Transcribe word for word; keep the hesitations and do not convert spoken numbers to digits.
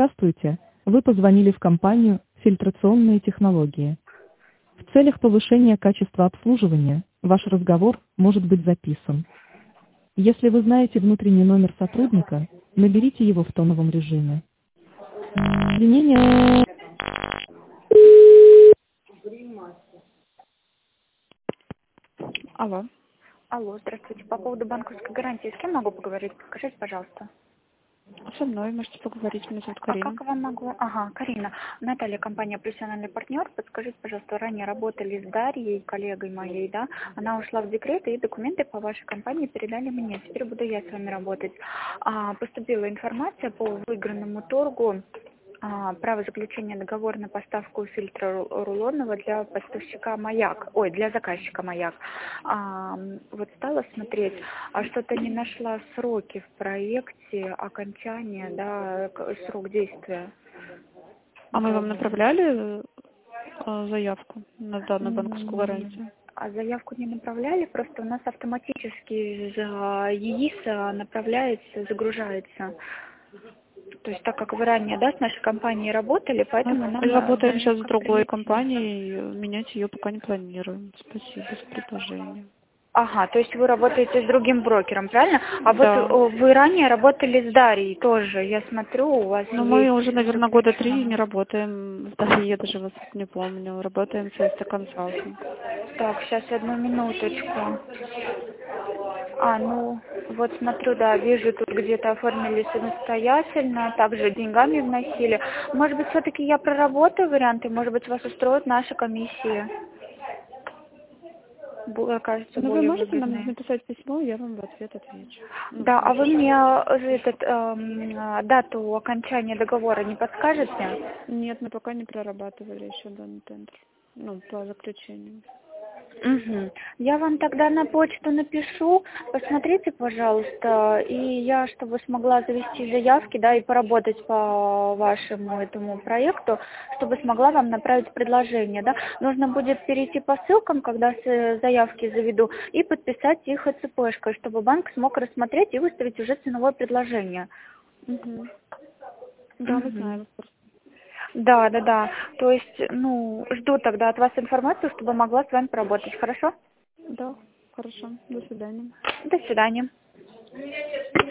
Здравствуйте. Вы позвонили в компанию «Фильтрационные технологии». В целях повышения качества обслуживания ваш разговор может быть записан. Если вы знаете внутренний номер сотрудника, наберите его в тоновом режиме. Извинения. Алло. Алло, здравствуйте. По поводу банковской гарантии, с кем могу поговорить? Скажите, пожалуйста. Со мной можете поговорить, меня зовут А Карина. как вам могу? Ага, Карина. Наталья, компания «Профессиональный партнер». Подскажите, пожалуйста, ранее работали с Дарьей, коллегой моей, да? Она ушла в декрет, и документы по вашей компании передали мне. Теперь буду я с вами работать. А, поступила информация по выигранному торгу. А, право заключения договора на поставку фильтра ру- рулонного для поставщика «Маяк», ой, для заказчика «Маяк». А, вот стала смотреть, а что-то не нашла сроки в проекте окончания, да, к- срок действия А мы вам договора. направляли э, заявку на данную банковскую Нет, гарантию? а заявку не направляли, просто у нас автоматически из ЕИСа направляется, загружается. То есть так как вы ранее, да, с нашей компанией работали, поэтому Мы нам э, работаем сейчас с заявка другой прилетит. компанией, менять ее пока не планируем. Спасибо за предложение. Ага, то есть вы работаете с другим брокером, правильно? А вот Да. э, вы ранее работали с Дарьей тоже, я смотрю, у вас Но мы есть уже, наверное, года три не заключенный. работаем. Да, я даже вас не помню. Работаем с Эста Консалтинг. Так, сейчас одну минуточку. А, ну, вот смотрю, да, вижу, тут где-то оформили самостоятельно, также деньгами вносили. Может быть, все-таки я проработаю варианты, может быть, вас устроит наша комиссия. Бу- Кажется, Ну, вы более можете нам выгодные. написать письмо, я вам в ответ отвечу. Ну, Да, а вы напишу. мне э, этот, эм, э, дату окончания договора не подскажете? Нет, мы пока не прорабатывали еще данный тендер. Ну, по заключению. Угу. Я вам тогда на почту напишу, посмотрите, пожалуйста, и я, чтобы смогла завести заявки, да, и поработать по вашему этому проекту, чтобы смогла вам направить предложение, да. Нужно будет перейти по ссылкам, когда с- заявки заведу, и подписать их ЭЦПшкой, чтобы банк смог рассмотреть и выставить уже ценовое предложение. Угу. Да, мы Угу. знаем. Да, да, да. То есть, ну, жду тогда от вас информацию, чтобы могла с вами поработать, хорошо? Да, хорошо. До свидания. До свидания.